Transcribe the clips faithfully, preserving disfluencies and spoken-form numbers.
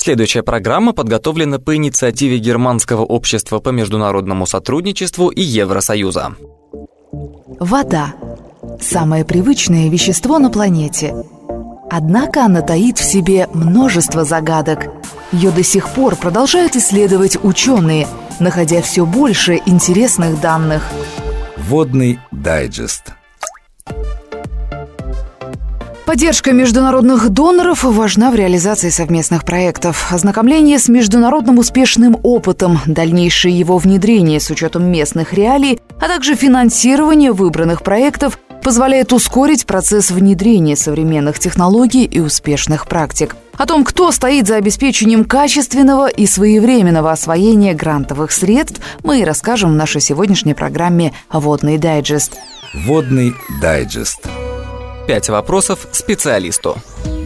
Следующая программа подготовлена по инициативе Германского общества по международному сотрудничеству и Евросоюза. Вода – самое привычное вещество на планете. Однако она таит в себе множество загадок. Ее до сих пор продолжают исследовать ученые, находя все больше интересных данных. Водный дайджест. Поддержка международных доноров важна в реализации совместных проектов. Ознакомление с международным успешным опытом, дальнейшее его внедрение с учетом местных реалий, а также финансирование выбранных проектов позволяет ускорить процесс внедрения современных технологий и успешных практик. О том, кто стоит за обеспечением качественного и своевременного освоения грантовых средств, мы и расскажем в нашей сегодняшней программе «Водный дайджест». Водный дайджест. Пять вопросов специалисту.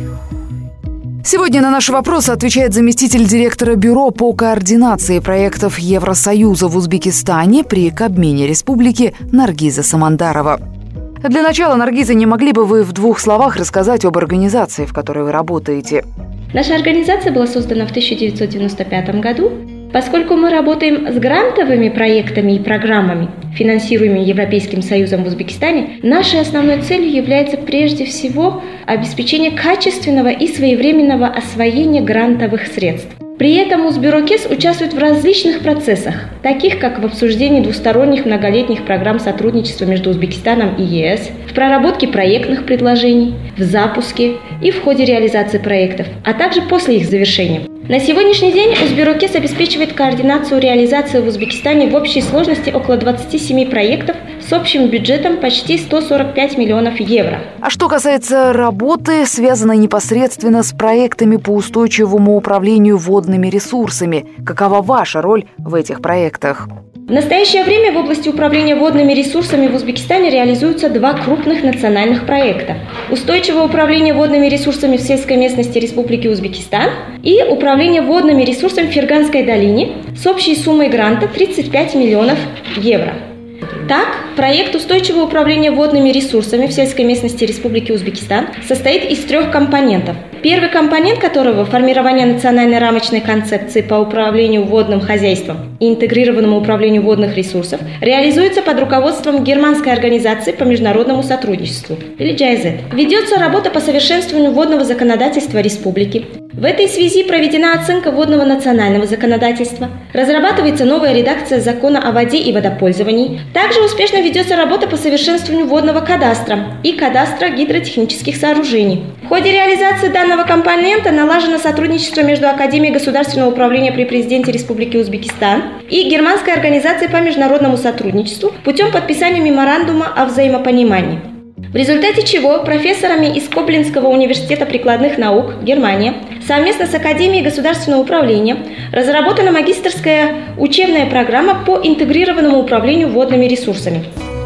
Сегодня на наши вопросы отвечает заместитель директора Бюро по координации проектов Евросоюза в Узбекистане при Кабмине Республики Наргиза Самандарова. Для начала, Наргиза, не могли бы вы в двух словах рассказать об организации, в которой вы работаете? Наша организация была создана в тысяча девятьсот девяносто пятом году. Поскольку мы работаем с грантовыми проектами и программами, финансируемыми Европейским Союзом в Узбекистане, нашей основной целью является прежде всего обеспечение качественного и своевременного освоения грантовых средств. При этом УзБюроКес участвует в различных процессах, таких как в обсуждении двусторонних многолетних программ сотрудничества между Узбекистаном и ЕС, в проработке проектных предложений, в запуске и в ходе реализации проектов, а также после их завершения. На сегодняшний день УзБюроКес обеспечивает координацию реализации в Узбекистане в общей сложности около двадцати семи проектов с общим бюджетом почти сто сорок пять миллионов евро. А что касается работы, связанной непосредственно с проектами по устойчивому управлению водными ресурсами, какова ваша роль в этих проектах? В настоящее время в области управления водными ресурсами в Узбекистане реализуются два крупных национальных проекта. Устойчивое управление водными ресурсами в сельской местности Республики Узбекистан и управление водными ресурсами в Ферганской долине с общей суммой гранта тридцать пять миллионов евро. Так, проект устойчивого управления водными ресурсами в сельской местности Республики Узбекистан состоит из трех компонентов. Первый компонент которого – формирование национальной рамочной концепции по управлению водным хозяйством и интегрированному управлению водных ресурсов, реализуется под руководством Германской организации по международному сотрудничеству, или джи ай зет. Ведется работа по совершенствованию водного законодательства республики. В этой связи проведена оценка водного национального законодательства, разрабатывается новая редакция закона о воде и водопользовании. Также успешно ведется работа по совершенствованию водного кадастра и кадастра гидротехнических сооружений. В ходе реализации данного компонента налажено сотрудничество между Академией государственного управления при президенте Республики Узбекистан и Германской организацией по международному сотрудничеству путем подписания меморандума о взаимопонимании. В результате чего профессорами из Коблинского университета прикладных наук, Германия, совместно с Академией государственного управления разработана магистерская учебная программа по интегрированному управлению водными ресурсами.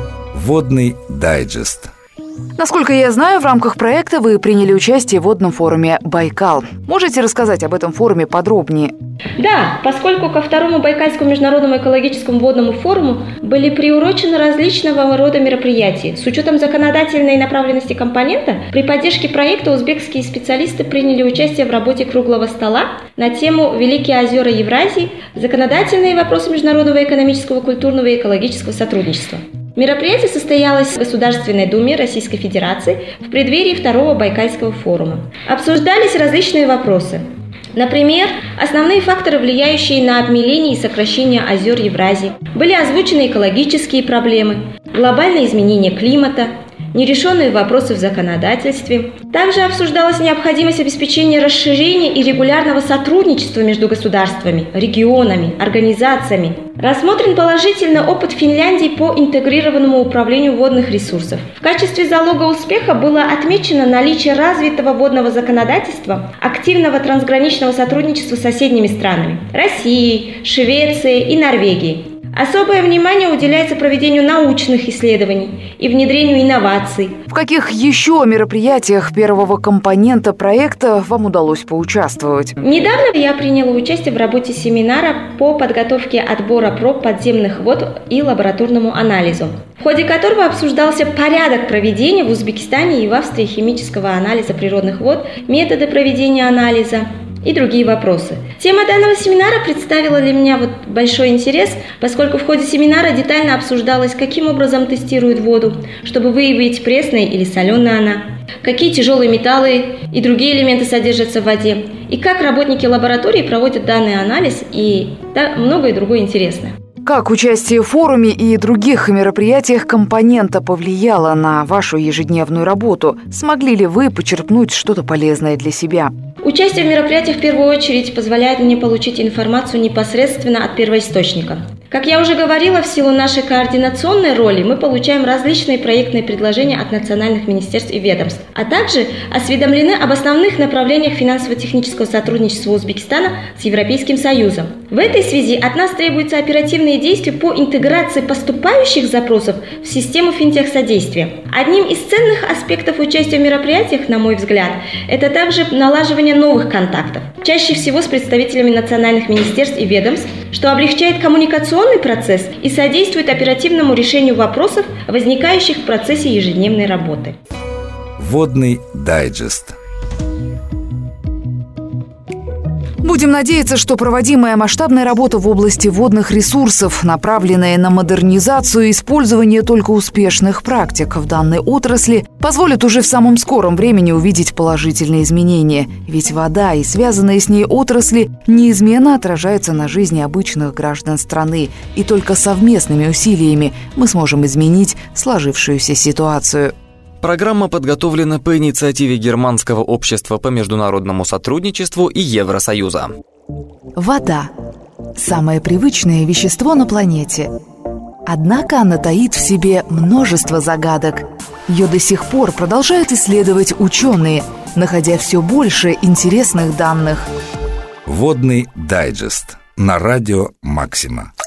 Водный дайджест. Насколько я знаю, в рамках проекта вы приняли участие в водном форуме «Байкал». Можете рассказать об этом форуме подробнее? Да, поскольку ко второму Байкальскому международному экологическому водному форуму были приурочены различного рода мероприятия. С учетом законодательной направленности компонента, при поддержке проекта узбекские специалисты приняли участие в работе круглого стола на тему «Великие озера Евразии. Законодательные вопросы международного экономического, культурного и экологического сотрудничества». Мероприятие состоялось в Государственной Думе Российской Федерации в преддверии второго Байкальского форума. Обсуждались различные вопросы. Например, основные факторы, влияющие на обмеление и сокращение озер Евразии. Были озвучены экологические проблемы, глобальное изменение климата, нерешенные вопросы в законодательстве. Также обсуждалась необходимость обеспечения расширения и регулярного сотрудничества между государствами, регионами, организациями. Рассмотрен положительный опыт Финляндии по интегрированному управлению водных ресурсов. В качестве залога успеха было отмечено наличие развитого водного законодательства, активного трансграничного сотрудничества с соседними странами – Россией, Швецией и Норвегией. Особое внимание уделяется проведению научных исследований и внедрению инноваций. В каких еще мероприятиях первого компонента проекта вам удалось поучаствовать? Недавно я приняла участие в работе семинара по подготовке отбора проб подземных вод и лабораторному анализу, в ходе которого обсуждался порядок проведения в Узбекистане и в Австрии химического анализа природных вод, методы проведения анализа, и другие вопросы. Тема данного семинара представила для меня вот большой интерес, поскольку в ходе семинара детально обсуждалось, каким образом тестируют воду, чтобы выявить пресной или соленая она, какие тяжелые металлы и другие элементы содержатся в воде, и как работники лаборатории проводят данный анализ, и да, многое другое интересное. Как участие в форуме и других мероприятиях компонента повлияло на вашу ежедневную работу? Смогли ли вы почерпнуть что-то полезное для себя? Участие в мероприятиях в первую очередь позволяет мне получить информацию непосредственно от первоисточника. Как я уже говорила, в силу нашей координационной роли мы получаем различные проектные предложения от национальных министерств и ведомств, а также осведомлены об основных направлениях финансово-технического сотрудничества Узбекистана с Европейским Союзом. В этой связи от нас требуются оперативные действия по интеграции поступающих запросов в систему финтех-содействия. Одним из ценных аспектов участия в мероприятиях, на мой взгляд, это также налаживание новых контактов, чаще всего с представителями национальных министерств и ведомств, что облегчает коммуникационный процесс и содействует оперативному решению вопросов, возникающих в процессе ежедневной работы. Водный дайджест. Будем надеяться, что проводимая масштабная работа в области водных ресурсов, направленная на модернизацию и использование только успешных практик в данной отрасли, позволит уже в самом скором времени увидеть положительные изменения. Ведь вода и связанные с ней отрасли неизменно отражаются на жизни обычных граждан страны. И только совместными усилиями мы сможем изменить сложившуюся ситуацию. Программа подготовлена по инициативе Германского общества по международному сотрудничеству и Евросоюза. Вода – самое привычное вещество на планете. Однако она таит в себе множество загадок. Ее до сих пор продолжают исследовать ученые, находя все больше интересных данных. Водный дайджест на радио «Максима».